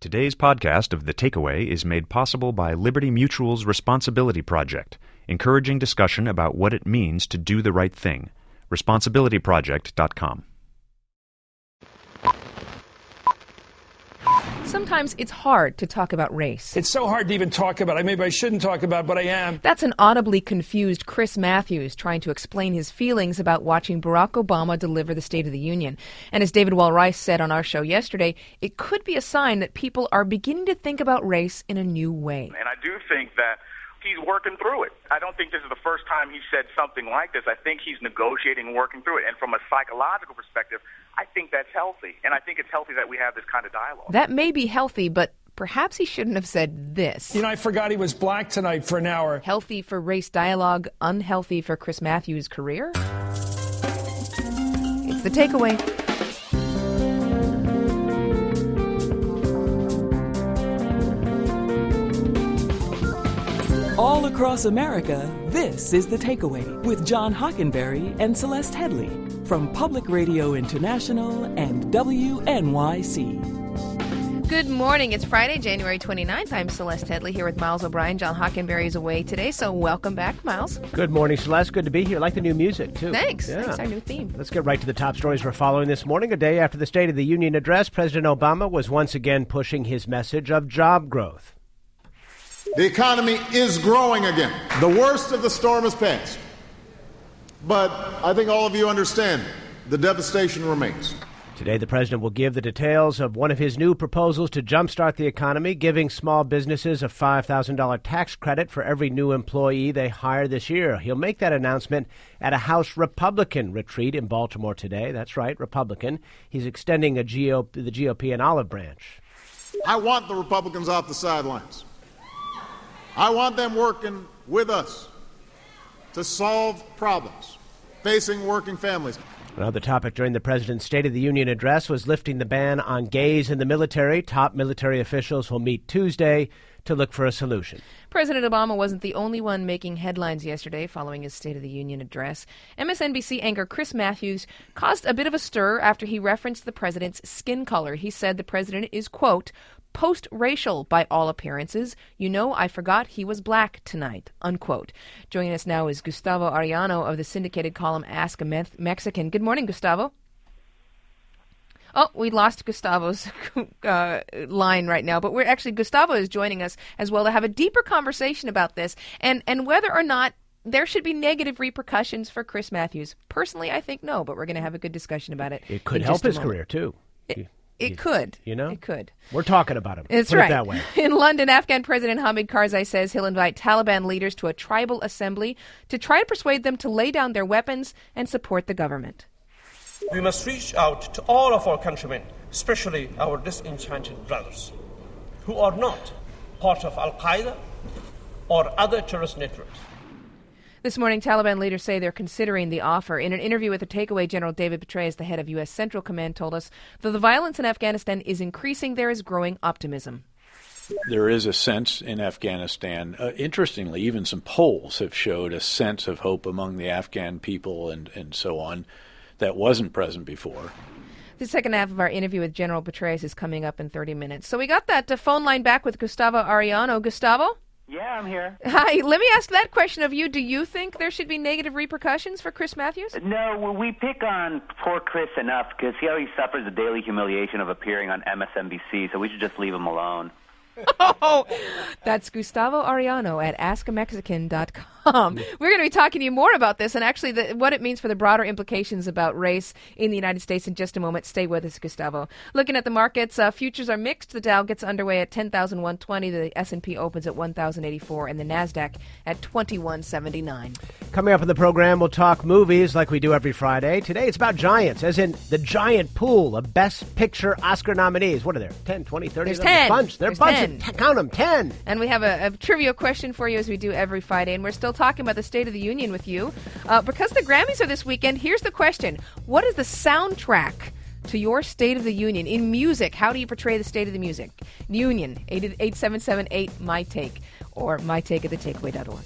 Today's podcast of The Takeaway is made possible by Liberty Mutual's Responsibility Project, encouraging discussion about what it means to do the right thing. Responsibilityproject.com. Sometimes it's hard to talk about race. It's so hard to even talk about it. Maybe I shouldn't talk about it, but I am. That's an audibly confused Chris Matthews trying to explain his feelings about watching Barack Obama deliver the State of the Union. And as David Wall-Rice said on our show yesterday, it could be a sign that people are beginning to think about race in a new way. And I do think that he's working through it. I don't think this is the first time he said something like this. I think he's negotiating and working through it. And from a psychological perspective, I think that's healthy. And I think it's healthy that we have this kind of dialogue. That may be healthy, but perhaps he shouldn't have said this. You know, I forgot he was black tonight for an hour. Healthy for race dialogue, unhealthy for Chris Matthews' career? It's The Takeaway. All across America, this is The Takeaway with John Hockenberry and Celeste Headley from Public Radio International and WNYC. Good morning. It's Friday, January 29th. I'm Celeste Headley here with Miles O'Brien. John Hockenberry is away today, so welcome back, Miles. Good morning, Celeste. Good to be here. I like the new music, too. Thanks. Yeah. Thanks, our new theme. Let's get right to the top stories we're following this morning. A day after the State of the Union address, President Obama was once again pushing his message of job growth. The economy is growing again. The worst of the storm has passed. But I think all of you understand the devastation remains. Today, the president will give the details of one of his new proposals to jumpstart the economy, giving small businesses a $5,000 tax credit for every new employee they hire this year. He'll make that announcement at a House Republican retreat in Baltimore today. That's right, Republican. He's extending the GOP and olive branch. I want the Republicans off the sidelines. I want them working with us to solve problems facing working families. Another topic during the president's State of the Union address was lifting the ban on gays in the military. Top military officials will meet Tuesday to look for a solution. President Obama wasn't the only one making headlines yesterday following his State of the Union address. MSNBC anchor Chris Matthews caused a bit of a stir after he referenced the president's skin color. He said the president is, quote, post-racial by all appearances. You know, I forgot he was black tonight, unquote. Joining us now is Gustavo Arellano of the syndicated column Ask a Mexican. Good morning, Gustavo. Oh, we lost Gustavo's line right now, but Gustavo is joining us as well to have a deeper conversation about this and whether or not there should be negative repercussions for Chris Matthews. Personally, I think no, but we're going to have a good discussion about it. It could help his career, too. It could. You know? It could. We're talking about him. It's Put right. it that way. In London, Afghan President Hamid Karzai says he'll invite Taliban leaders to a tribal assembly to try to persuade them to lay down their weapons and support the government. We must reach out to all of our countrymen, especially our disenchanted brothers, who are not part of Al-Qaeda or other terrorist networks. This morning, Taliban leaders say they're considering the offer. In an interview with The Takeaway, General David Petraeus, the head of U.S. Central Command, told us, though the violence in Afghanistan is increasing, there is growing optimism. There is a sense in Afghanistan, interestingly, even some polls have showed a sense of hope among the Afghan people and so on that wasn't present before. The second half of our interview with General Petraeus is coming up in 30 minutes. So we got that phone line back with Gustavo Arellano. Gustavo? Yeah, I'm here. Hi. Let me ask that question of you. Do you think there should be negative repercussions for Chris Matthews? No, well, we pick on poor Chris enough because he already suffers the daily humiliation of appearing on MSNBC, so we should just leave him alone. Oh, that's Gustavo Arellano at AskAMexican.com. We're going to be talking to you more about this and actually what it means for the broader implications about race in the United States in just a moment. Stay with us, Gustavo. Looking at the markets, futures are mixed. The Dow gets underway at 10,120. The S&P opens at 1,084 and the NASDAQ at 2179. Coming up in the program, we'll talk movies like we do every Friday. Today it's about giants, as in the giant pool of Best Picture Oscar nominees. What are there? 10, 20, 30? There's 10. Bunch. They're There's bunch 10. Count them, 10. And we have a trivia question for you as we do every Friday. And we're still talking about the State of the Union with you. Because the Grammys are this weekend, here's the question. What is the soundtrack to your State of the Union? In music, how do you portray the State of the Music? Union, 877-8-MY-TAKE or mytake at thetakeaway.org.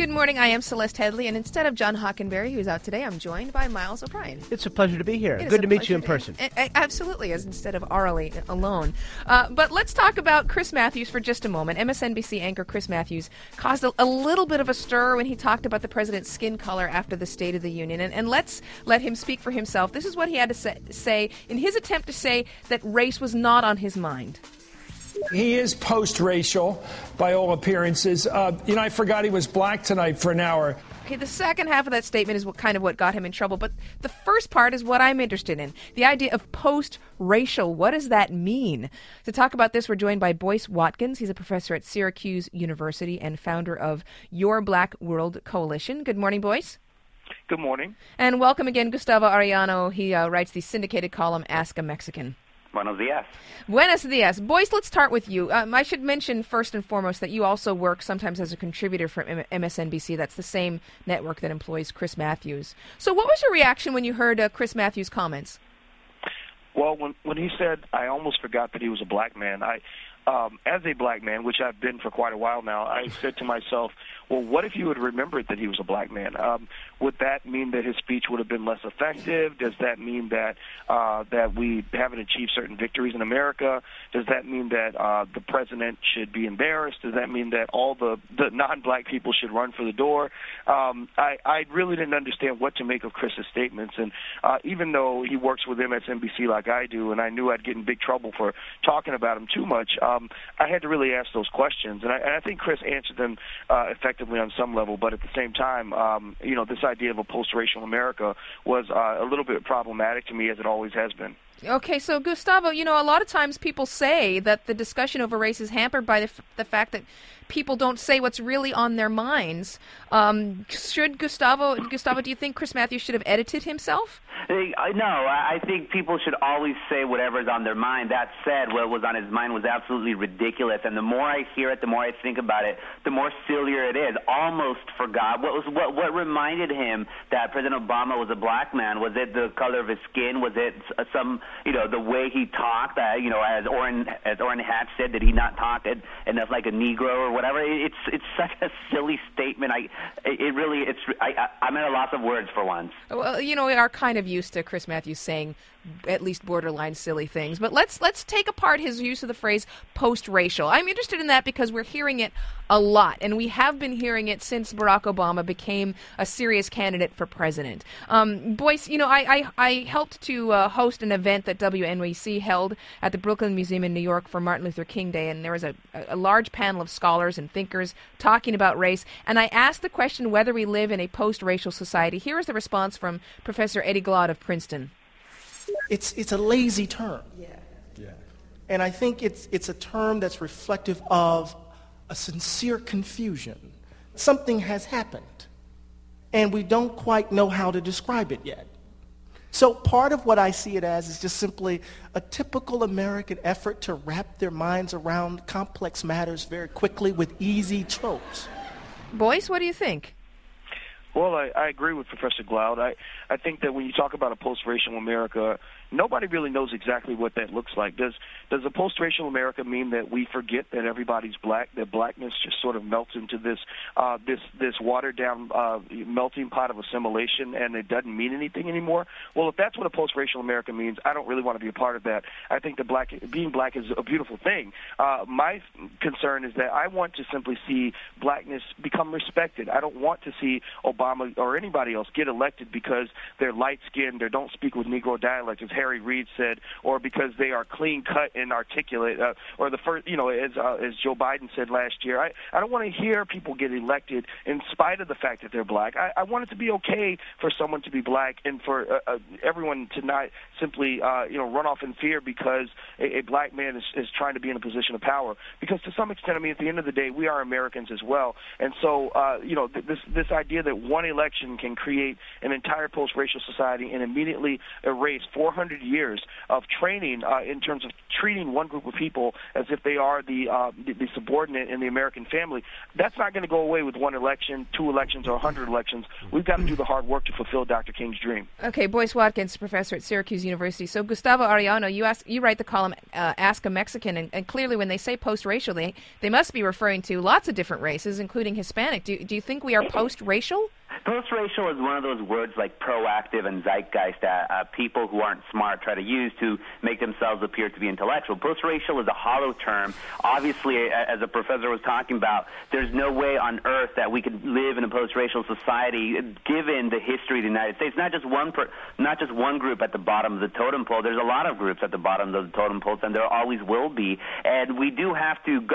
Good morning. I am Celeste Headley, and instead of John Hockenberry, who's out today, I'm joined by Miles O'Brien. It's a pleasure to be here. Good to meet you in person. Absolutely, as instead of orally alone. But let's talk about Chris Matthews for just a moment. MSNBC anchor Chris Matthews caused a little bit of a stir when he talked about the president's skin color after the State of the Union. And let's let him speak for himself. This is what he had to say in his attempt to say that race was not on his mind. He is post-racial, by all appearances. I forgot he was black tonight for an hour. Okay, the second half of that statement is what got him in trouble, but the first part is what I'm interested in. The idea of post-racial, what does that mean? To talk about this, we're joined by Boyce Watkins. He's a professor at Syracuse University and founder of Your Black World Coalition. Good morning, Boyce. Good morning. And welcome again, Gustavo Arellano. He writes the syndicated column Ask a Mexican. Buenos dias. Buenos dias. Boyce, let's start with you. I should mention first and foremost that you also work sometimes as a contributor for MSNBC. That's the same network that employs Chris Matthews. So what was your reaction when you heard Chris Matthews' comments? Well, when he said, I almost forgot that he was a black man, as a black man, which I've been for quite a while now, I said to myself, well, what if you had remembered that he was a black man? Would that mean that his speech would have been less effective? Does that mean that that we haven't achieved certain victories in America? Does that mean that the president should be embarrassed? Does that mean that all the non-black people should run for the door? I really didn't understand what to make of Chris's statements. And even though he works with MSNBC like I do, and I knew I'd get in big trouble for talking about him too much, I had to really ask those questions. And I think Chris answered them effectively on some level, but at the same time, this idea of a post-racial America was a little bit problematic to me, as it always has been. Okay, so Gustavo, a lot of times people say that the discussion over race is hampered by the fact that people don't say what's really on their minds. Gustavo, do you think Chris Matthews should have edited himself? No, I think people should always say whatever's on their mind. That said, what was on his mind was absolutely ridiculous, and the more I hear it, the more I think about it, the more sillier it is. Almost forgot. What reminded him that President Obama was a black man? Was it the color of his skin? Was it the way he talked? As Orrin Hatch said, did he not talk enough like a Negro or whatever? It's such a silly statement. I'm at a loss of words for once. Well, we are kind of used to Chris Matthews saying at least borderline silly things. But let's take apart his use of the phrase post-racial. I'm interested in that because we're hearing it a lot, and we have been hearing it since Barack Obama became a serious candidate for president. Boyce, I helped to host an event that WNYC held at the Brooklyn Museum in New York for Martin Luther King Day, and there was a large panel of scholars and thinkers talking about race, and I asked the question whether we live in a post-racial society. Here is the response from Professor Eddie Glaude of Princeton. It's a lazy term. Yeah. And I think it's a term that's reflective of a sincere confusion. Something has happened, and we don't quite know how to describe it yet. So part of what I see it as is just simply a typical American effort to wrap their minds around complex matters very quickly with easy tropes. Boyce, what do you think? Well, I agree with Professor Glaude. I think that when you talk about a post-racial America, nobody really knows exactly what that looks like. Does a post-racial America mean that we forget that everybody's black, that blackness just sort of melts into this watered-down melting pot of assimilation, and it doesn't mean anything anymore? Well, if that's what a post-racial America means, I don't really want to be a part of that. I think that being black is a beautiful thing. My concern is that I want to simply see blackness become respected. I don't want to see Obama or anybody else get elected because they're light-skinned or don't speak with Negro dialect, as Harry Reid said, or because they are clean-cut and articulate, or the first, as Joe Biden said last year. I don't want to hear people get elected in spite of the fact that they're black. I want it to be okay for someone to be black and for everyone to not simply, run off in fear because a black man is trying to be in a position of power. Because to some extent, at the end of the day, we are Americans as well. And so, this idea that one election can create an entire post-racial society and immediately erase 400 years of training in terms of treating one group of people as if they are the subordinate in the American family. That's not going to go away with one election, 2 elections, or 100 elections. We've got to do the hard work to fulfill Dr. King's dream. Okay, Boyce Watkins, professor at Syracuse University. So, Gustavo Arellano, you write the column Ask a Mexican, and clearly when they say post-racial, they must be referring to lots of different races, including Hispanic. Do you think we are post-racial? Post-racial is one of those words like proactive and zeitgeist that people who aren't smart try to use to make themselves appear to be intellectual. Post-racial is a hollow term. Obviously, as a professor was talking about, there's no way on earth that we could live in a post-racial society given the history of the United States. Not just one group at the bottom of the totem pole. There's a lot of groups at the bottom of the totem pole, and there always will be. And we do have to.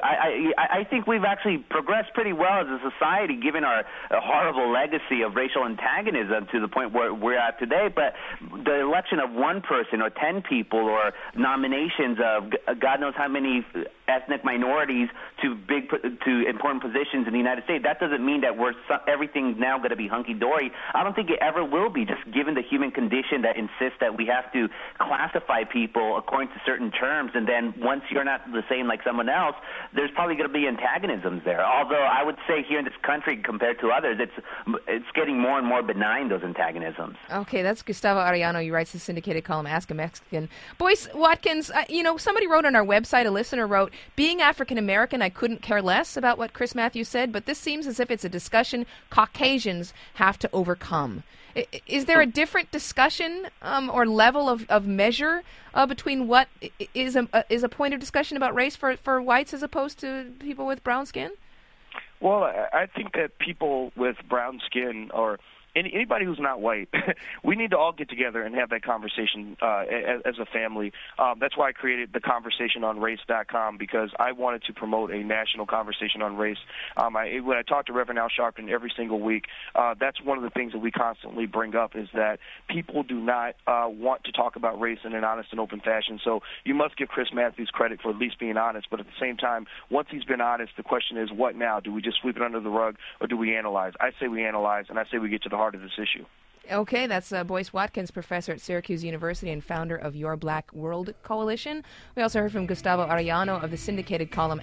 I think we've actually progressed pretty well as a society, given our horrible legacy of racial antagonism to the point where we're at today. But the election of one person or 10 people or nominations of God knows how many ethnic minorities to important positions in the United States, that doesn't mean that everything's now going to be hunky-dory. I don't think it ever will be, just given the human condition that insists that we have to classify people according to certain terms, and then once you're not the same like someone else, there's probably going to be antagonisms there. Although I would say here in this country, compared to others, it's getting more and more benign, those antagonisms. Okay, that's Gustavo Arellano. He writes the syndicated column Ask a Mexican. Boyce Watkins, somebody wrote on our website, a listener wrote, being African-American, I couldn't care less about what Chris Matthews said, but this seems as if it's a discussion Caucasians have to overcome. Is there a different discussion or level of measure between what is a point of discussion about race for whites as opposed to people with brown skin? Well, I think that people with brown skin or anybody who's not white, we need to all get together and have that conversation as a family. That's why I created the conversationonrace.com, because I wanted to promote a national conversation on race. When I talk to Reverend Al Sharpton every single week, that's one of the things that we constantly bring up, is that people do not want to talk about race in an honest and open fashion. So you must give Chris Matthews credit for at least being honest, but at the same time, once he's been honest, the question is, what now? Do we just sweep it under the rug, or do we analyze? I say we analyze, and I say we get to the heart of this issue. Okay, that's Boyce Watkins, professor at Syracuse University and founder of Your Black World Coalition. We also heard from Gustavo Arellano of the syndicated column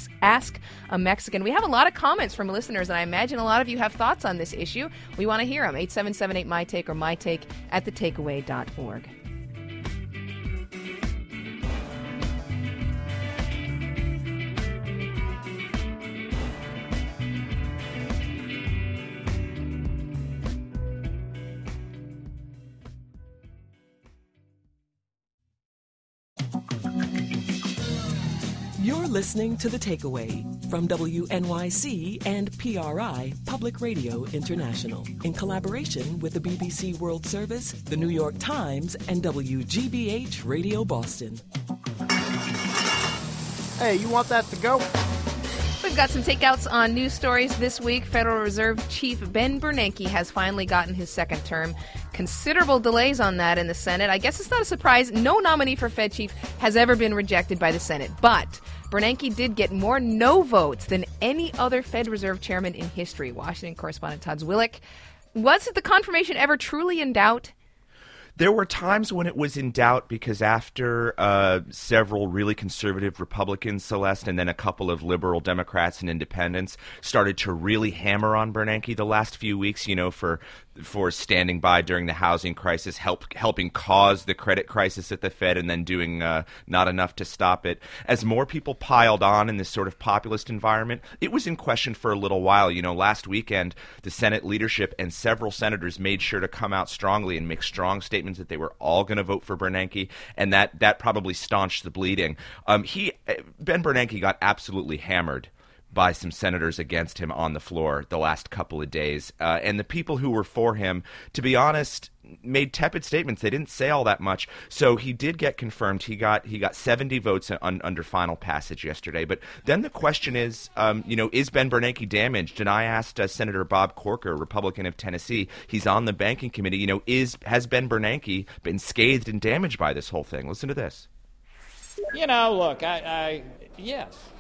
Ask a Mexican. We have a lot of comments from listeners, and I imagine a lot of you have thoughts on this issue. We want to hear them. 877-8MyTake or mytake@thetakeaway.org. You're listening to The Takeaway from WNYC and PRI Public Radio International in collaboration with the BBC World Service, the New York Times, and WGBH Radio Boston. Hey, you want that to go? We've got some takeouts on news stories this week. Federal Reserve Chief Ben Bernanke has finally gotten his second term. Considerable delays on that in the Senate. I guess it's not a surprise. No nominee for Fed chief has ever been rejected by the Senate. But Bernanke did get more no votes than any other Fed Reserve chairman in history. Washington correspondent Todd Zwillich. Was the confirmation ever truly in doubt? There were times when it was in doubt, because after several really conservative Republicans, Celeste, and then a couple of liberal Democrats and independents started to really hammer on Bernanke the last few weeks, for standing by during the housing crisis, helping cause the credit crisis at the Fed, and then doing not enough to stop it. As more people piled on in this sort of populist environment, it was in question for a little while. Last weekend, the Senate leadership and several senators made sure to come out strongly and make strong statements that they were all going to vote for Bernanke, and that probably staunched the bleeding. Ben Bernanke got absolutely hammered by some senators against him on the floor the last couple of days. And the people who were for him, to be honest, made tepid statements. They didn't say all that much. So he did get confirmed. He got 70 votes under final passage yesterday. But then the question is, is Ben Bernanke damaged? And I asked Senator Bob Corker, Republican of Tennessee. He's on the banking committee. Has Ben Bernanke been scathed and damaged by this whole thing? Listen to this. Look, yes.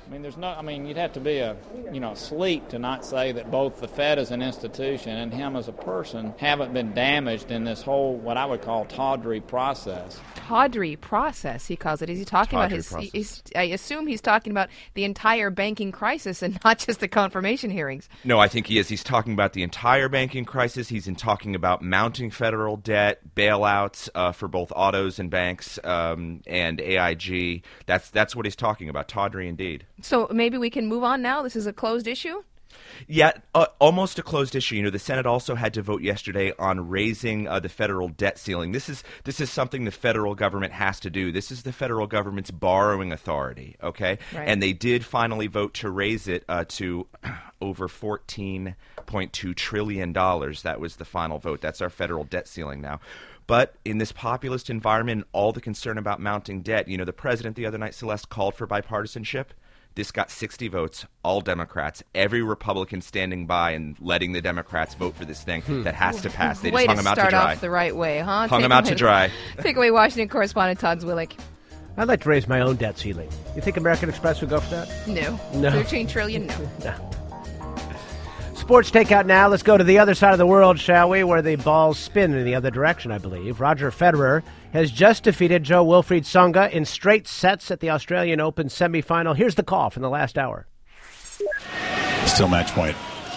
I mean, you'd have to be asleep to not say that both the Fed as an institution and him as a person haven't been damaged in this whole, what I would call, tawdry process. Tawdry process, he calls it. Is he talking about I assume he's talking about the entire banking crisis and not just the confirmation hearings. No, I think he is. He's talking about the entire banking crisis. He's talking about mounting federal debt, bailouts for both autos and banks, and AIG. That's what he's talking about. Tawdry indeed. So maybe we can move on now? This is a closed issue? Yeah, almost a closed issue. The Senate also had to vote yesterday on raising the federal debt ceiling. This is something the federal government has to do. This is the federal government's borrowing authority, okay? Right. And they did finally vote to raise it to over $14.2 trillion. That was the final vote. That's our federal debt ceiling now. But in this populist environment, all the concern about mounting debt, the president the other night, Celeste, called for bipartisanship. This got 60 votes, all Democrats, every Republican standing by and letting the Democrats vote for this thing that has to pass. They just hung them out to dry. Way to start off the right way, huh? Hung them out to dry. Take away Washington correspondent Todd Zwillich. I'd like to raise my own debt ceiling. You think American Express would go for that? No. 13 trillion? No. Sports takeout now. Let's go to the other side of the world, shall we, where the balls spin in the other direction, I believe. Roger Federer has just defeated Jo-Wilfried Tsonga in straight sets at the Australian Open semifinal. Here's the call from the last hour. Still match point.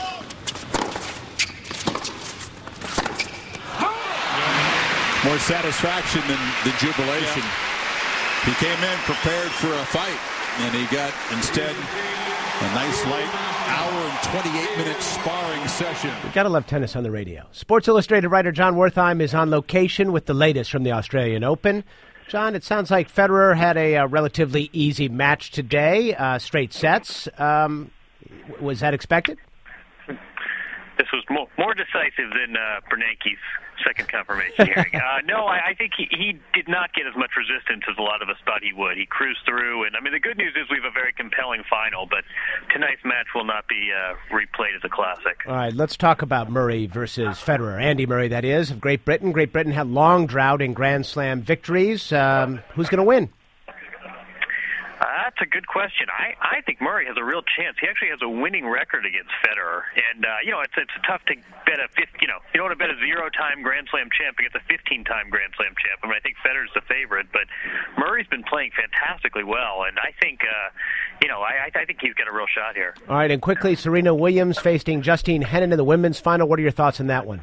More satisfaction than jubilation. Yeah. He came in prepared for a fight, and he got, instead, a nice light hour and 28-minute sparring session. You gotta love tennis on the radio. Sports Illustrated writer John Wertheim is on location with the latest from the Australian Open. John, it sounds like Federer had a relatively easy match today, straight sets. Was that expected? This was more decisive than Bernanke's second confirmation hearing. No, I think he did not get as much resistance as a lot of us thought he would. He cruised through, and the good news is we have a very compelling final, but tonight's match will not be replayed as a classic. All right, let's talk about Murray versus Federer. Andy Murray, that is, of Great Britain. Great Britain had long drought in Grand Slam victories. Who's going to win? That's a good question. I think Murray has a real chance. He actually has a winning record against Federer, and it's tough to bet you don't want to bet a 0-time Grand Slam champ against a 15-time Grand Slam champ. I think Federer's the favorite, but Murray's been playing fantastically well, and I think I think he's got a real shot here. All right, and quickly, Serena Williams facing Justine Henin in the women's final. What are your thoughts on that one?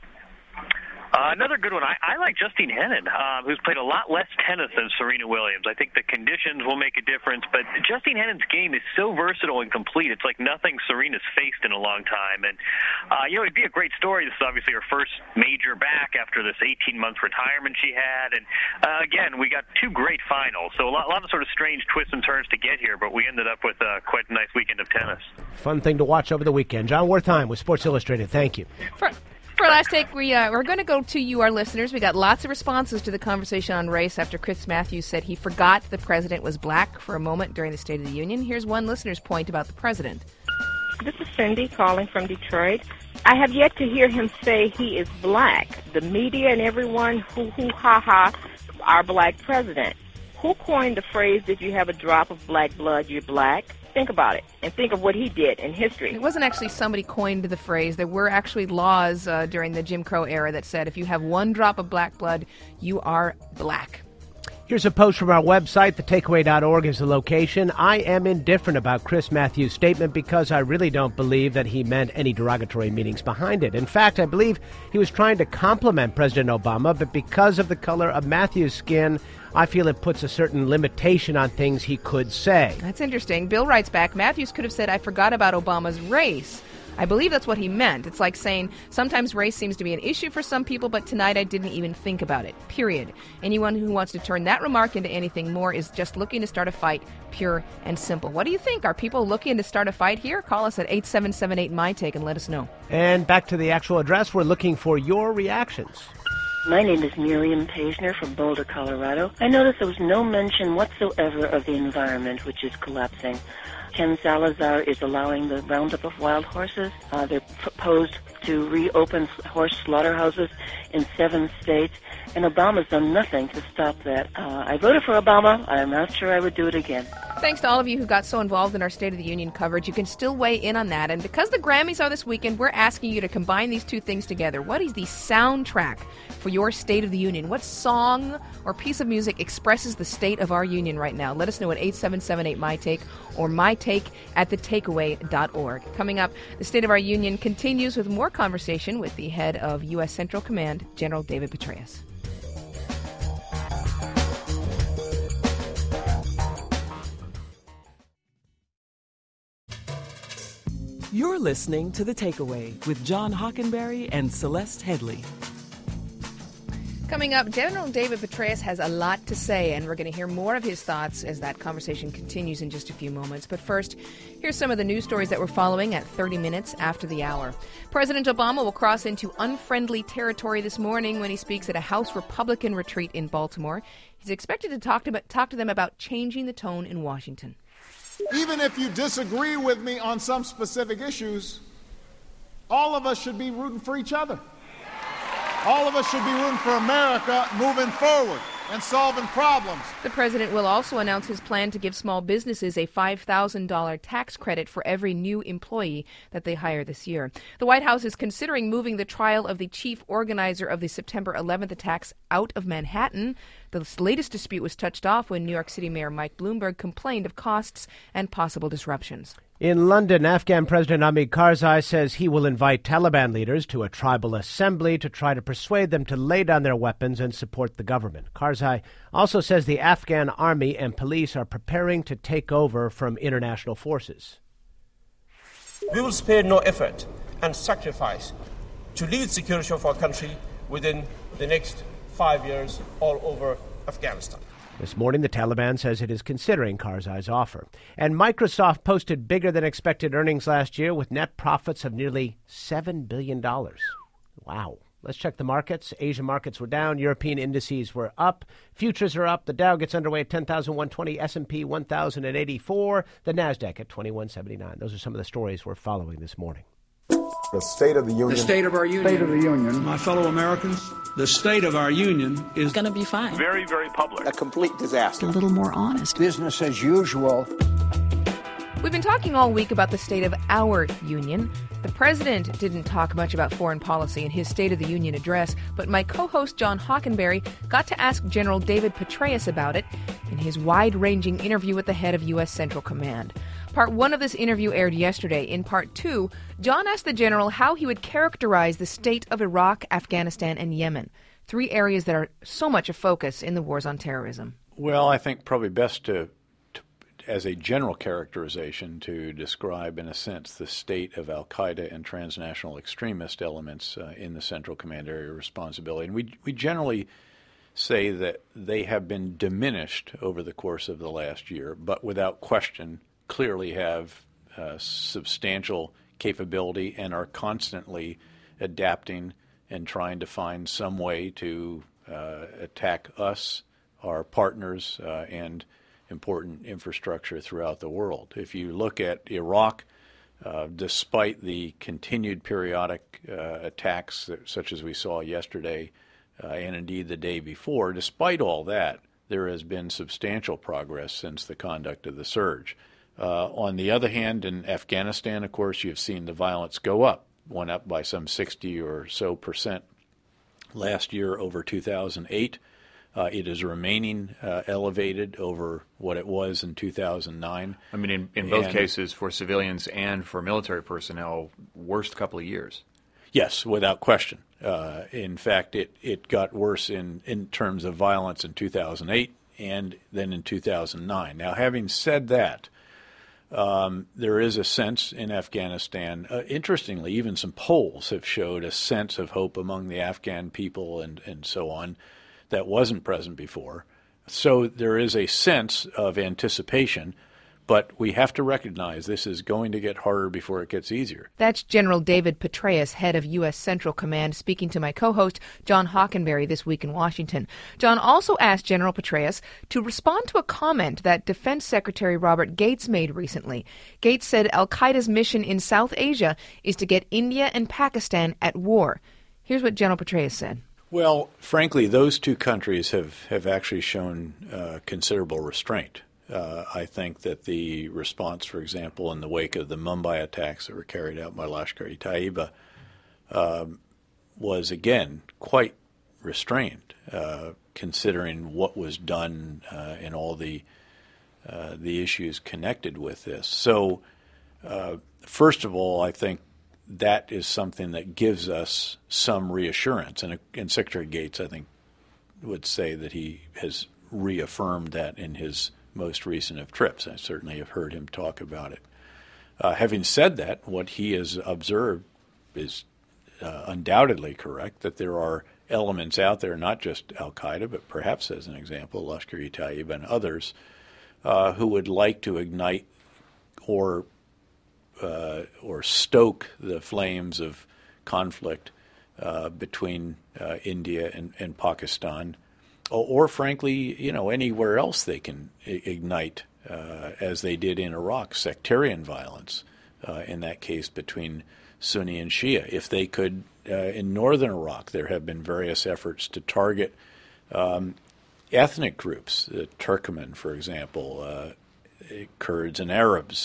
Another good one. I like Justine Henin, who's played a lot less tennis than Serena Williams. I think the conditions will make a difference, but Justine Henin's game is so versatile and complete. It's like nothing Serena's faced in a long time. And, it'd be a great story. This is obviously her first major back after this 18-month retirement she had. And, again, we got two great finals. So a lot of sort of strange twists and turns to get here, but we ended up with quite a nice weekend of tennis. Fun thing to watch over the weekend. John Wertheim with Sports Illustrated. Thank you. For our last take, we're going to go to you, our listeners. We got lots of responses to the conversation on race after Chris Matthews said he forgot the president was black for a moment during the State of the Union. Here's one listener's point about the president. This is Cindy calling from Detroit. I have yet to hear him say he is black. The media and everyone, hoo-hoo-ha-ha, our black president. Who coined the phrase, if you have a drop of black blood, you're black? Think about it, and think of what he did in history. It wasn't actually somebody coined the phrase. There were actually laws during the Jim Crow era that said if you have one drop of black blood, you are black. Here's a post from our website. Thetakeaway.org is the location. I am indifferent about Chris Matthews' statement because I really don't believe that he meant any derogatory meanings behind it. In fact, I believe he was trying to compliment President Obama, but because of the color of Matthews' skin, I feel it puts a certain limitation on things he could say. That's interesting. Bill writes back, Matthews could have said, I forgot about Obama's race. I believe that's what he meant. It's like saying, sometimes race seems to be an issue for some people, but tonight I didn't even think about it. Period. Anyone who wants to turn that remark into anything more is just looking to start a fight, pure and simple. What do you think? Are people looking to start a fight here? Call us at 877-8-MY-TAKE and let us know. And back to the actual address, we're looking for your reactions. My name is Miriam Paisner from Boulder, Colorado. I noticed there was no mention whatsoever of the environment, which is collapsing. Ken Salazar is allowing the roundup of wild horses. They're proposed to reopen horse slaughterhouses in 7 states, and Obama's done nothing to stop that. I voted for Obama. I'm not sure I would do it again. Thanks to all of you who got so involved in our State of the Union coverage. You can still weigh in on that. And because the Grammys are this weekend, we're asking you to combine these two things together. What is the soundtrack for your State of the Union? What song or piece of music expresses the state of our union right now? Let us know at 877-8MyTake or mytake@thetakeaway.org. Coming up, the State of our Union continues with more conversation with the head of U.S. Central Command, General David Petraeus. You're listening to The Takeaway with John Hockenberry and Celeste Headley. Coming up, General David Petraeus has a lot to say, and we're going to hear more of his thoughts as that conversation continues in just a few moments. But first, here's some of the news stories that we're following at 30 minutes after the hour. President Obama will cross into unfriendly territory this morning when he speaks at a House Republican retreat in Baltimore. He's expected to talk to them about changing the tone in Washington. Even if you disagree with me on some specific issues, all of us should be rooting for each other. All of us should be rooting for America moving forward and solving problems. The president will also announce his plan to give small businesses a $5,000 tax credit for every new employee that they hire this year. The White House is considering moving the trial of the chief organizer of the September 11th attacks out of Manhattan. The latest dispute was touched off when New York City Mayor Mike Bloomberg complained of costs and possible disruptions. In London, Afghan President Hamid Karzai says he will invite Taliban leaders to a tribal assembly to try to persuade them to lay down their weapons and support the government. Karzai also says the Afghan army and police are preparing to take over from international forces. We will spare no effort and sacrifice to lead security of our country within the next 5 years all over Afghanistan. This morning, the Taliban says it is considering Karzai's offer. And Microsoft posted bigger than expected earnings last year with net profits of nearly $7 billion. Wow. Let's check the markets. Asian markets were down. European indices were up. Futures are up. The Dow gets underway at 10,120. S&P 1,084. The NASDAQ at 2179. Those are some of the stories we're following this morning. The State of the Union. The State of our Union. State of the Union. My fellow Americans, the state of our union is going to be fine. Very, very public. A complete disaster. A little more honest. Business as usual. We've been talking all week about the state of our union. The president didn't talk much about foreign policy in his State of the Union address, but my co-host John Hockenberry got to ask General David Petraeus about it in his wide-ranging interview with the head of U.S. Central Command. Part 1 of this interview aired yesterday. In Part 2, John asked the general how he would characterize the state of Iraq, Afghanistan, and Yemen, 3 areas that are so much a focus in the wars on terrorism. Well, I think probably best to as a general characterization, to describe, in a sense, the state of al-Qaeda and transnational extremist elements in the Central Command area of responsibility. And we generally say that they have been diminished over the course of the last year, but without question clearly have substantial capability and are constantly adapting and trying to find some way to attack us, our partners, and important infrastructure throughout the world. If you look at Iraq, despite the continued periodic attacks such as we saw yesterday and indeed the day before, despite all that, there has been substantial progress since the conduct of the surge. On the other hand, in Afghanistan, of course, you've seen the violence go up, went up by some 60 or so percent last year over 2008. It is remaining elevated over what it was in 2009. I mean, in both cases, for civilians and for military personnel, worst couple of years. Yes, without question. In fact, it got worse in terms of violence in 2008 and then in 2009. Now, having said that, there is a sense in Afghanistan, interestingly, even some polls have showed a sense of hope among the Afghan people and so on that wasn't present before. So there is a sense of anticipation, But we have to recognize this is going to get harder before it gets easier. That's General David Petraeus, head of U.S. Central Command, speaking to my co-host John Hockenberry this week in Washington. John also asked General Petraeus to respond to a comment that Defense Secretary Robert Gates made recently. Gates said al-Qaeda's mission in South Asia is to get India and Pakistan at war. Here's what General Petraeus said. Well, frankly, those two countries have actually shown considerable restraint. I think that the response, for example, in the wake of the Mumbai attacks that were carried out by Lashkar-e-Taiba was, again, quite restrained, considering what was done and all the issues connected with this. So, first of all, I think that is something that gives us some reassurance. And Secretary Gates, I think, would say that he has reaffirmed that in his most recent of trips. I certainly have heard him talk about it. Having said that, what he has observed is undoubtedly correct, that there are elements out there, not just al-Qaeda, but perhaps, as an example, Lashkar-e-Taiba and others, who would like to ignite or stoke the flames of conflict between India and Pakistan, or frankly, anywhere else they can ignite, as they did in Iraq, sectarian violence, in that case between Sunni and Shia. If they could, in northern Iraq, there have been various efforts to target ethnic groups, the Turkmen, for example, Kurds and Arabs.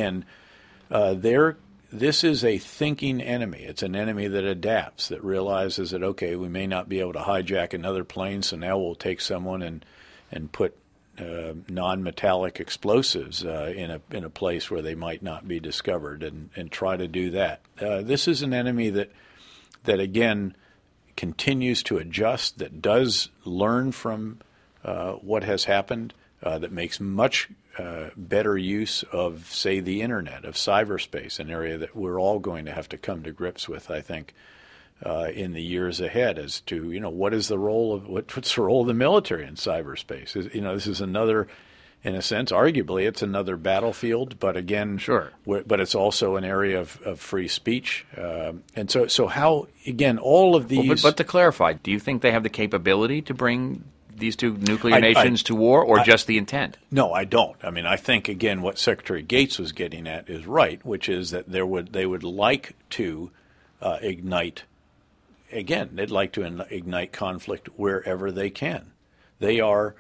This is a thinking enemy. It's an enemy that adapts, that realizes that, okay, we may not be able to hijack another plane, so now we'll take someone and put non-metallic explosives in a place where they might not be discovered and try to do that. This is an enemy that again continues to adjust, that does learn from what has happened, that makes much better use of, say, the internet, of cyberspace, an area that we're all going to have to come to grips with, I think, in the years ahead, as to what's the role of the military in cyberspace. This is another, in a sense, arguably it's another battlefield, but again, sure, but it's also an area of free speech, and so how, again, all of these. But to clarify, do you think they have the capability to bring these two nuclear nations to war, or just the intent? No, I don't. I mean, I think, again, what Secretary Gates was getting at is right, which is that they would like to ignite, again, they'd like to ignite conflict wherever they can. They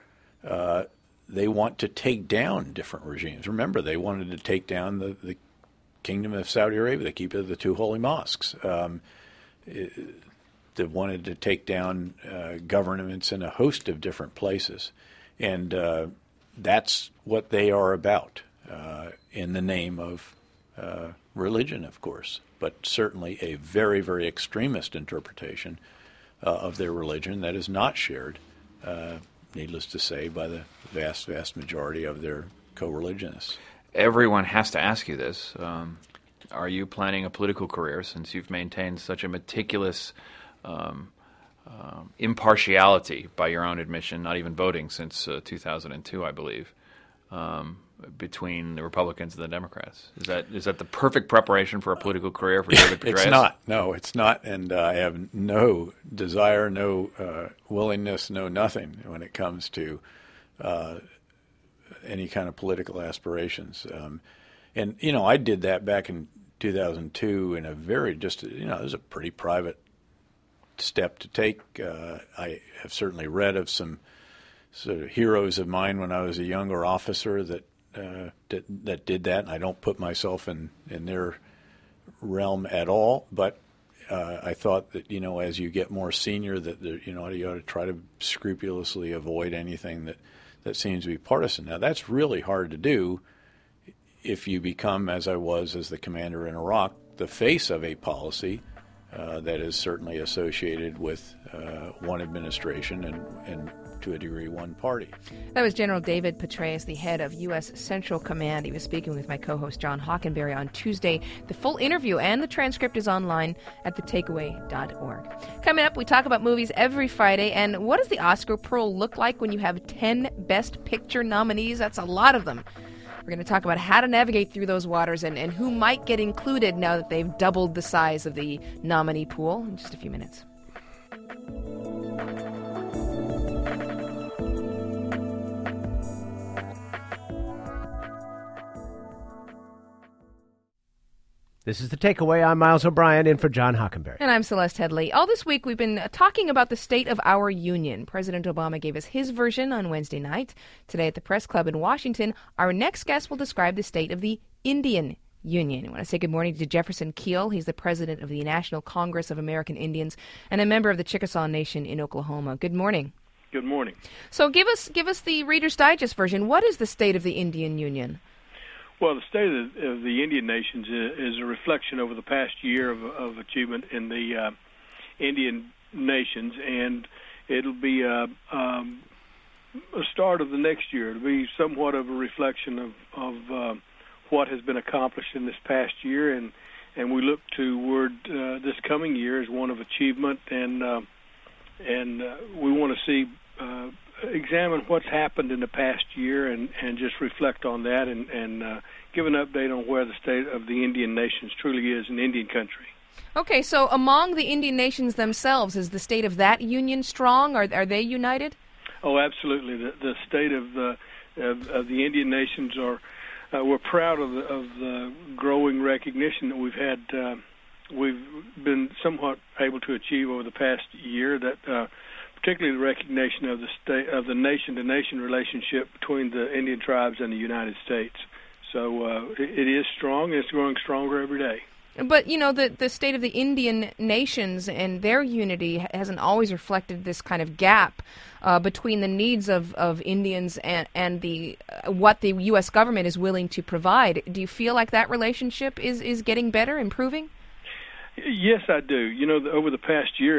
want to take down different regimes. Remember, they wanted to take down the Kingdom of Saudi Arabia, the keeper of the two holy mosques. They wanted to take down governments in a host of different places. And that's what they are about, in the name of religion, of course, but certainly a very, very extremist interpretation of their religion that is not shared, needless to say, by the vast, vast majority of their co-religionists. Everyone has to ask you this. Are you planning a political career, since you've maintained such a meticulous impartiality, by your own admission, not even voting since 2002, I believe, between the Republicans and the Democrats? Is that the perfect preparation for a political career for David Petraeus? It's not. No, it's not. And I have no desire, no willingness, no nothing when it comes to any kind of political aspirations. And I did that back in 2002 in a very it was a pretty private step to take. I have certainly read of some sort of heroes of mine when I was a younger officer that did that, and I don't put myself in their realm at all. But I thought that as you get more senior, that you ought to try to scrupulously avoid anything that seems to be partisan. Now that's really hard to do if you become, as I was as the commander in Iraq, the face of a policy that is certainly associated with one administration and to a degree one party. That was General David Petraeus, the head of U.S. Central Command. He was speaking with my co-host John Hockenberry on Tuesday. The full interview and the transcript is online at thetakeaway.org. Coming up, we talk about movies every Friday. And what does the Oscar pool look like when you have 10 Best Picture nominees? That's a lot of them. We're going to talk about how to navigate through those waters and who might get included now that they've doubled the size of the nominee pool in just a few minutes. This is The Takeaway. I'm Miles O'Brien, in for John Hockenberry. And I'm Celeste Headley. All this week, we've been talking about the state of our union. President Obama gave us his version on Wednesday night. Today at the Press Club in Washington, our next guest will describe the state of the Indian Union. I want to say good morning to Jefferson Keel. He's the president of the National Congress of American Indians and a member of the Chickasaw Nation in Oklahoma. Good morning. Good morning. So give us the Reader's Digest version. What is the state of the Indian Union? Well, the state of the Indian nations is a reflection over the past year of achievement in the Indian nations, and it'll be a start of the next year. It'll be somewhat of a reflection of what has been accomplished in this past year, and we look toward this coming year as one of achievement, and we want to see examine what's happened in the past year and just reflect on that and give an update on where the state of the Indian nations truly is in Indian country. Okay, so among the Indian nations themselves, is the state of that union strong? Are they united? Oh, absolutely. The state of the Indian nations are. We're proud of the growing recognition that we've had. We've been somewhat able to achieve over the past year that. Particularly the recognition of the state of the nation-to-nation relationship between the Indian tribes and the United States. So it is strong, and it's growing stronger every day. But, you know, the state of the Indian nations and their unity hasn't always reflected this kind of gap between the needs of Indians and the what the U.S. government is willing to provide. Do you feel like that relationship is getting better, improving? Yes, I do. You know, over the past year,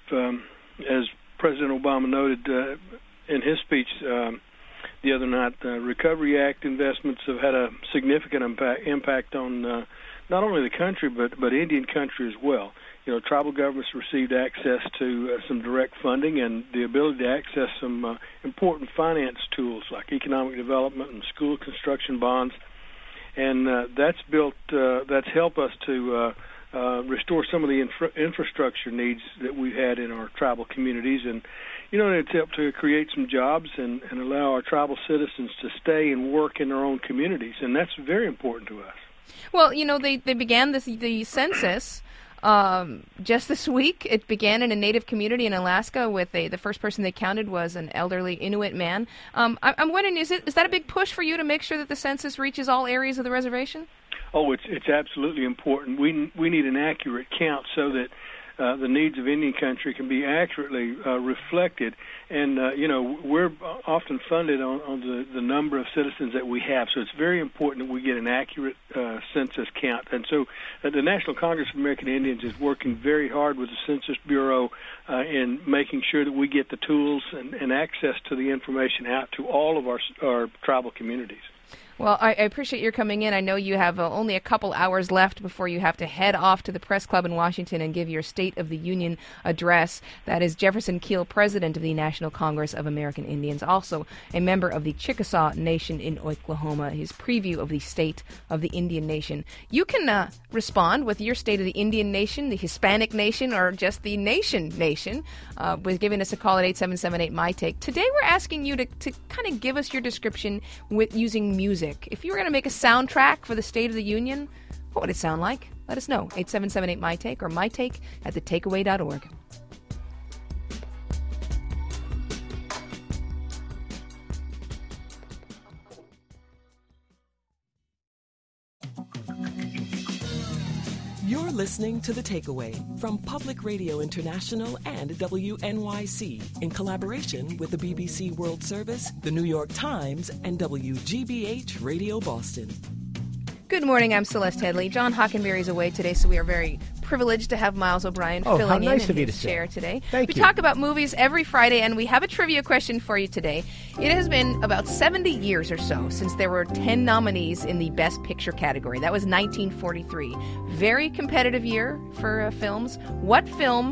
as President Obama noted in his speech the other night, the Recovery Act investments have had a significant impact on not only the country but Indian country as well. You know, tribal governments received access to some direct funding and the ability to access some important finance tools like economic development and school construction bonds, and that's helped us to restore some of the infrastructure needs that we've had in our tribal communities, and it's helped to create some jobs and allow our tribal citizens to stay and work in their own communities, and that's very important to us. Well, they began the census just this week. It began in a native community in Alaska with the first person they counted was an elderly Inuit man. I'm wondering, is that a big push for you to make sure that the census reaches all areas of the reservation? Oh, it's absolutely important. We need an accurate count so that the needs of Indian country can be accurately reflected. And, we're often funded on the number of citizens that we have. So it's very important that we get an accurate census count. And so the National Congress of American Indians is working very hard with the Census Bureau in making sure that we get the tools and access to the information out to all of our tribal communities. Well, I appreciate your coming in. I know you have only a couple hours left before you have to head off to the Press Club in Washington and give your State of the Union address. That is Jefferson Keel, president of the National Congress of American Indians, also a member of the Chickasaw Nation in Oklahoma, his preview of the State of the Indian Nation. You can respond with your State of the Indian Nation, the Hispanic Nation, or just the Nation with giving us a call at 877-8-MY-TAKE. Today we're asking you to kind of give us your description with using music. If you were going to make a soundtrack for the State of the Union, what would it sound like? Let us know. 877-8-MY-TAKE or mytake@thetakeaway.org. You're listening to The Takeaway from Public Radio International and WNYC in collaboration with the BBC World Service, the New York Times, and WGBH Radio Boston. Good morning, I'm Celeste Headley. John Hockenberry is away today, so we are very privileged to have Miles O'Brien filling in his chair today. Thank you. We talk about movies every Friday, and we have a trivia question for you today. It has been about 70 years or so since there were 10 nominees in the Best Picture category. That was 1943. Very competitive year for films. What film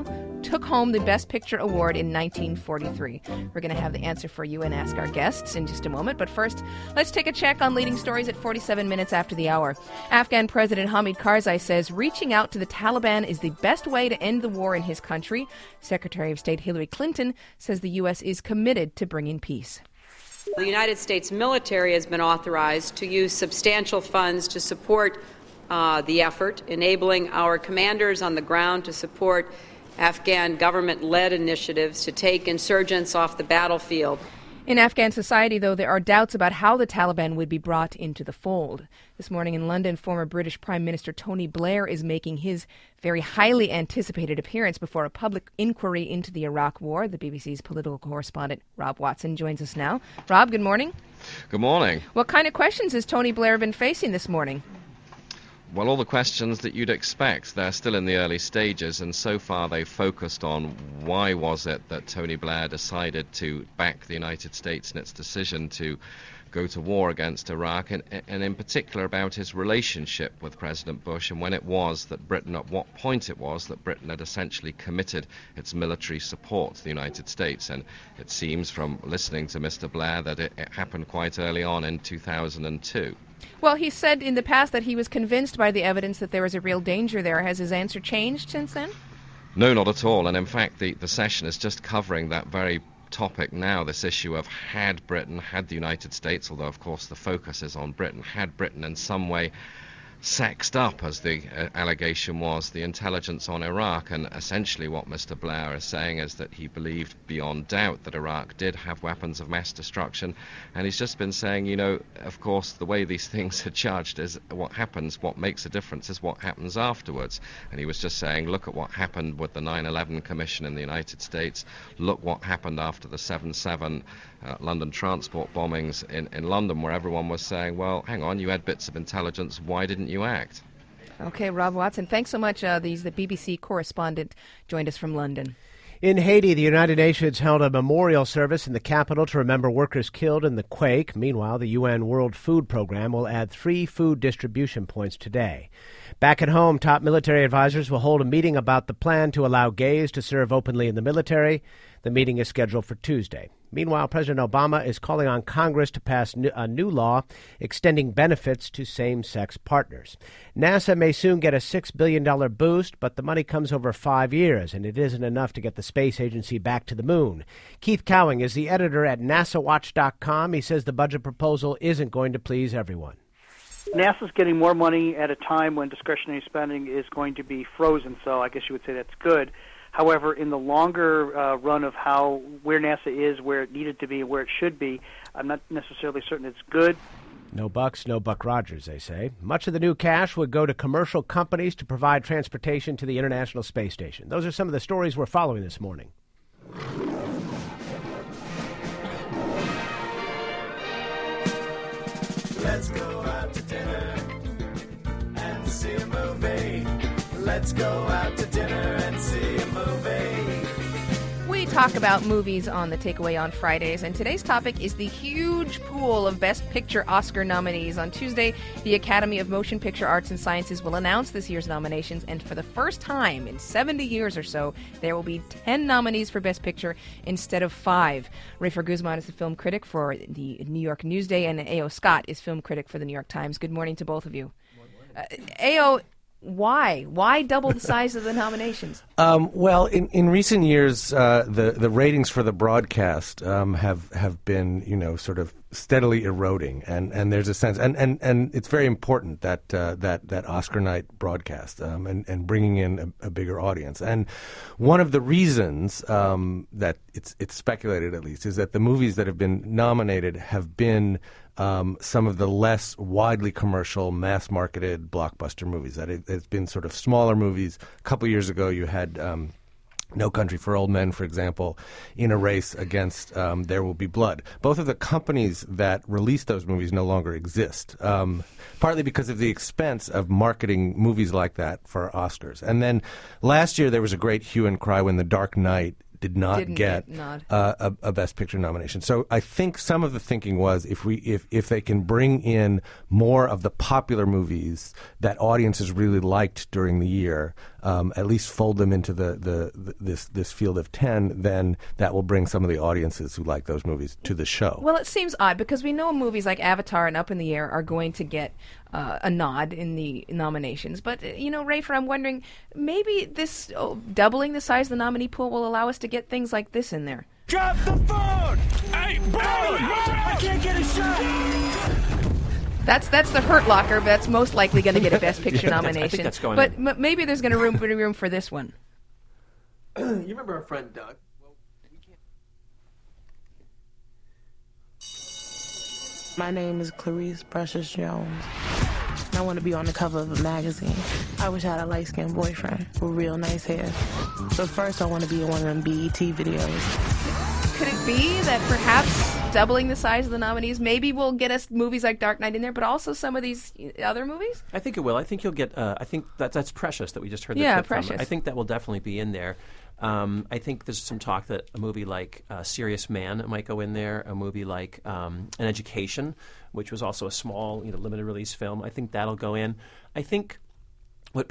took home the Best Picture award in 1943? We're going to have the answer for you and ask our guests in just a moment. But first, let's take a check on leading stories at 47 minutes after the hour. Afghan President Hamid Karzai says reaching out to the Taliban is the best way to end the war in his country. Secretary of State Hillary Clinton says the U.S. is committed to bringing peace. The United States military has been authorized to use substantial funds to support the effort, enabling our commanders on the ground to support Afghan government-led initiatives to take insurgents off the battlefield. In Afghan society, though, there are doubts about how the Taliban would be brought into the fold. This morning in London, former British Prime Minister Tony Blair is making his very highly anticipated appearance before a public inquiry into the Iraq War. The BBC's political correspondent Rob Watson joins us now. Rob, good morning. Good morning. What kind of questions has Tony Blair been facing this morning? Well, all the questions that you'd expect. They're still in the early stages, and so far they've focused on why was it that Tony Blair decided to back the United States in its decision to go to war against Iraq, and in particular about his relationship with President Bush and when it was that Britain, at what point it was that Britain had essentially committed its military support to the United States. And it seems from listening to Mr. Blair that it happened quite early on in 2002. Well, he said in the past that he was convinced by the evidence that there was a real danger there. Has his answer changed since then? No, not at all. And in fact, the session is just covering that very topic now, this issue of had the United States, although of course the focus is on Britain, had Britain in some way sexed up, as the allegation was, the intelligence on Iraq. And essentially what Mr. Blair is saying is that he believed beyond doubt that Iraq did have weapons of mass destruction. And he's just been saying, you know, of course the way these things are judged is what happens, what makes a difference is what happens afterwards. And he was just saying, look at what happened with the 9/11 Commission in the United States, look what happened after the 7/7 London transport bombings in London, where everyone was saying, well, hang on, you had bits of intelligence, why didn't you act? Okay, Rob Watson, thanks so much. The BBC correspondent joined us from London. In Haiti, the United Nations held a memorial service in the capital to remember workers killed in the quake. Meanwhile, the UN World Food Program will add 3 food distribution points today. Back at home, top military advisors will hold a meeting about the plan to allow gays to serve openly in the military. The meeting is scheduled for Tuesday. Meanwhile, President Obama is calling on Congress to pass a new law extending benefits to same-sex partners. NASA may soon get a $6 billion boost, but the money comes over 5 years, and it isn't enough to get the space agency back to the moon. Keith Cowing is the editor at NASAWatch.com. He says the budget proposal isn't going to please everyone. NASA's getting more money at a time when discretionary spending is going to be frozen, so I guess you would say that's good. However, in the longer run of where NASA is, where it needed to be, and where it should be, I'm not necessarily certain it's good. No bucks, no Buck Rogers, they say. Much of the new cash would go to commercial companies to provide transportation to the International Space Station. Those are some of the stories we're following this morning. Let's go out to dinner and see a movie. Let's go out to dinner and see a movie. We talk about movies on The Takeaway on Fridays, and today's topic is the huge pool of Best Picture Oscar nominees. On Tuesday, the Academy of Motion Picture Arts and Sciences will announce this year's nominations, and for the first time in 70 years or so, there will be 10 nominees for Best Picture instead of 5. Rafer Guzman is the film critic for the New York Newsday, and A.O. Scott is film critic for the New York Times. Good morning to both of you. A.O., why? Why double the size of the nominations? Well, in recent years, the ratings for the broadcast have been, sort of steadily eroding, and there's a sense, and it's very important that Oscar night broadcast and bringing in a bigger audience. And one of the reasons that it's speculated, at least, is that the movies that have been nominated have been some of the less widely commercial, mass-marketed blockbuster movies. That it's been sort of smaller movies. A couple years ago, you had No Country for Old Men, for example, in a race against There Will Be Blood. Both of the companies that released those movies no longer exist, partly because of the expense of marketing movies like that for Oscars. And then last year, there was a great hue and cry when The Dark Knight didn't get a Best Picture nomination. So I think some of the thinking was if they can bring in more of the popular movies that audiences really liked during the year, at least fold them into this field of 10, then that will bring some of the audiences who like those movies to the show. Well, it seems odd because we know movies like Avatar and Up in the Air are going to get a nod in the nominations. But, Rafer, I'm wondering, maybe this doubling the size of the nominee pool will allow us to get things like this in there. Drop the phone! Hey, bro! I can't get a shot! That's the Hurt Locker. That's most likely going to get a Best Picture nomination. I think that's going but maybe there's going to be room for this one. You remember our friend Doug? My name is Clarice Precious Jones. I want to be on the cover of a magazine. I wish I had a light-skinned boyfriend with real nice hair. But first I want to be in one of them BET videos. Could it be that perhaps doubling the size of the nominees maybe will get us movies like Dark Knight in there, but also some of these other movies? I think it will. I think you'll get, I think that's Precious that we just heard the clip Precious. from. I think that will definitely be in there. I think there's some talk that a movie like Serious Man might go in there, a movie like An Education, which was also a small, limited release film. I think that'll go in. I think what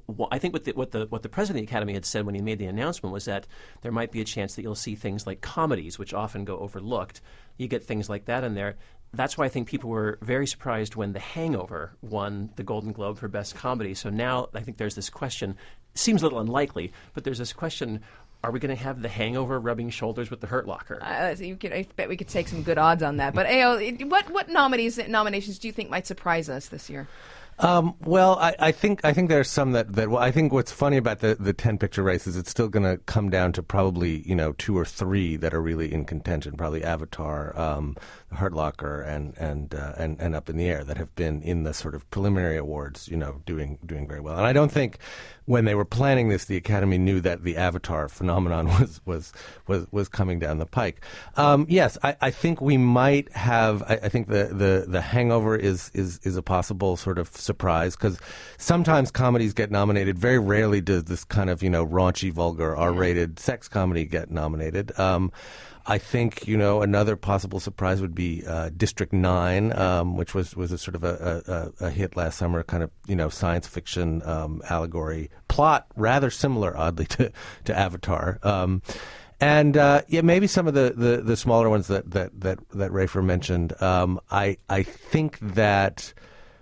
the president of the Academy had said when he made the announcement was that there might be a chance that you'll see things like comedies, which often go overlooked. You get things like that in there. That's why I think people were very surprised when The Hangover won the Golden Globe for Best Comedy. So now I think there's this question. Seems a little unlikely, but there's this question: are we going to have The Hangover rubbing shoulders with The Hurt Locker? I bet we could take some good odds on that. But Ayo, what nominations do you think might surprise us this year? Well, I think there's some that I think what's funny about the 10 picture race is it's still going to come down to probably 2 or 3 that are really in contention. Probably Avatar, Hurt Locker, and Up in the Air that have been in the sort of preliminary awards, doing very well. And I don't think when they were planning this, the Academy knew that the Avatar phenomenon was coming down the pike. Yes, I think we might have. I think the Hangover is a possible sort of surprise because sometimes comedies get nominated. Very rarely does this kind of raunchy, vulgar, R-rated sex comedy get nominated. I think another possible surprise would be District 9, which was a sort of a hit last summer, kind of science fiction allegory plot, rather similar, oddly, to Avatar. And maybe some of the smaller ones that Rafer mentioned. I think that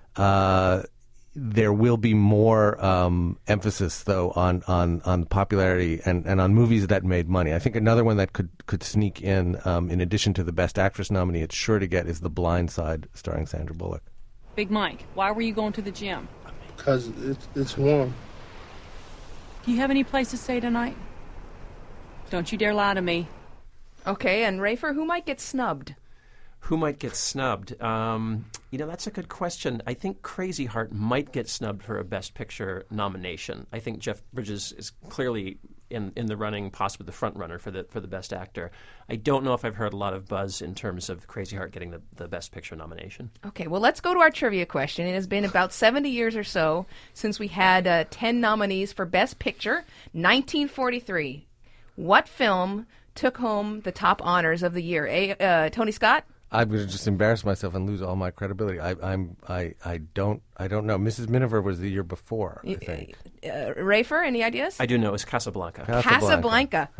there will be more emphasis, though, on popularity and on movies that made money. I think another one that could sneak in addition to the Best Actress nominee, it's sure to get, is The Blind Side, starring Sandra Bullock. Big Mike, why were you going to the gym? Because it's warm. Do you have any place to stay tonight? Don't you dare lie to me. Okay, and Rafer, who might get snubbed? Who might get snubbed? That's a good question. I think Crazy Heart might get snubbed for a Best Picture nomination. I think Jeff Bridges is clearly in the running, possibly the front runner for the Best Actor. I don't know if I've heard a lot of buzz in terms of Crazy Heart getting the Best Picture nomination. Okay, well, let's go to our trivia question. It has been about 70 years or so since we had 10 nominees for Best Picture. 1943. What film took home the top honors of the year? Tony Scott? I would just embarrass myself and lose all my credibility. I don't know. Mrs. Miniver was the year before, I think. Rafer, any ideas? I do know. It's Casablanca. Casablanca.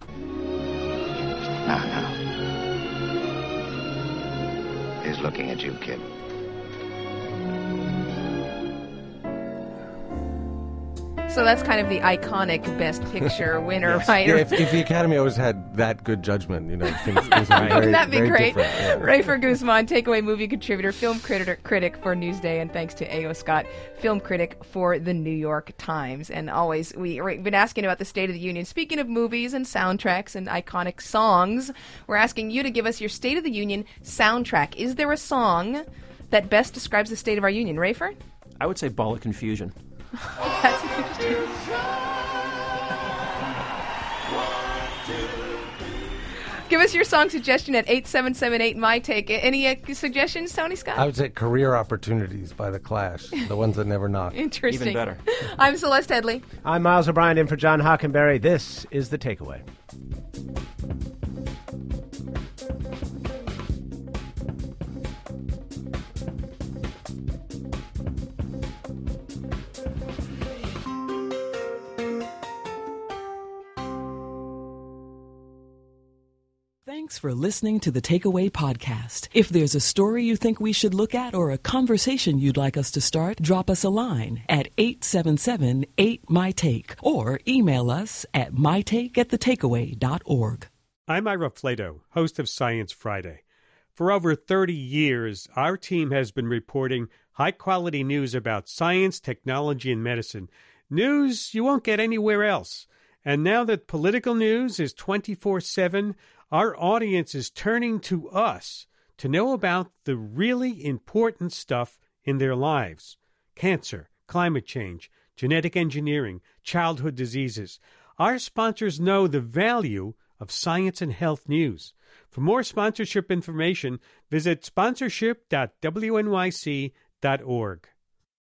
Now. He's looking at you, kid. So that's kind of the iconic Best Picture winner, yes. right? Yeah, if the Academy always had that good judgment, things would be very, Wouldn't that be very great? Yeah. Rafer Guzman, Takeaway movie contributor, film critic for Newsday, and thanks to A.O. Scott, film critic for the New York Times. And always, we've been asking about the State of the Union. Speaking of movies and soundtracks and iconic songs, we're asking you to give us your State of the Union soundtrack. Is there a song that best describes the state of our union? Rafer? I would say Ball of Confusion. That's interesting. Give us your song suggestion at 8778-MY-TAKE. Any suggestions, Tony Scott? I would say Career Opportunities by The Clash, the ones that never knock. Interesting. Even better. I'm Celeste Headley. I'm Miles O'Brien in for John Hockenberry. This is The Takeaway. Thanks for listening to the Takeaway Podcast. If there's a story you think we should look at or a conversation you'd like us to start, drop us a line at 877-8MY-TAKE or email us at mytake@thetakeaway.org. I'm Ira Flato, host of Science Friday. For over 30 years, our team has been reporting high-quality news about science, technology, and medicine. News you won't get anywhere else. And now that political news is 24/7, our audience is turning to us to know about the really important stuff in their lives. Cancer, climate change, genetic engineering, childhood diseases. Our sponsors know the value of science and health news. For more sponsorship information, visit sponsorship.wnyc.org.